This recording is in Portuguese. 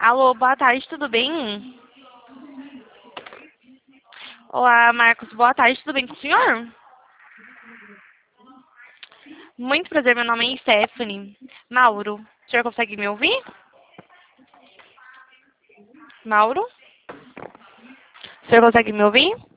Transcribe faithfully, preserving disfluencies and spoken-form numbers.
Alô, boa tarde, tudo bem? Olá, Marcos, boa tarde, tudo bem com o senhor? Muito prazer, meu nome é Stephanie. Mauro, o senhor consegue me ouvir? Mauro? O senhor consegue me ouvir?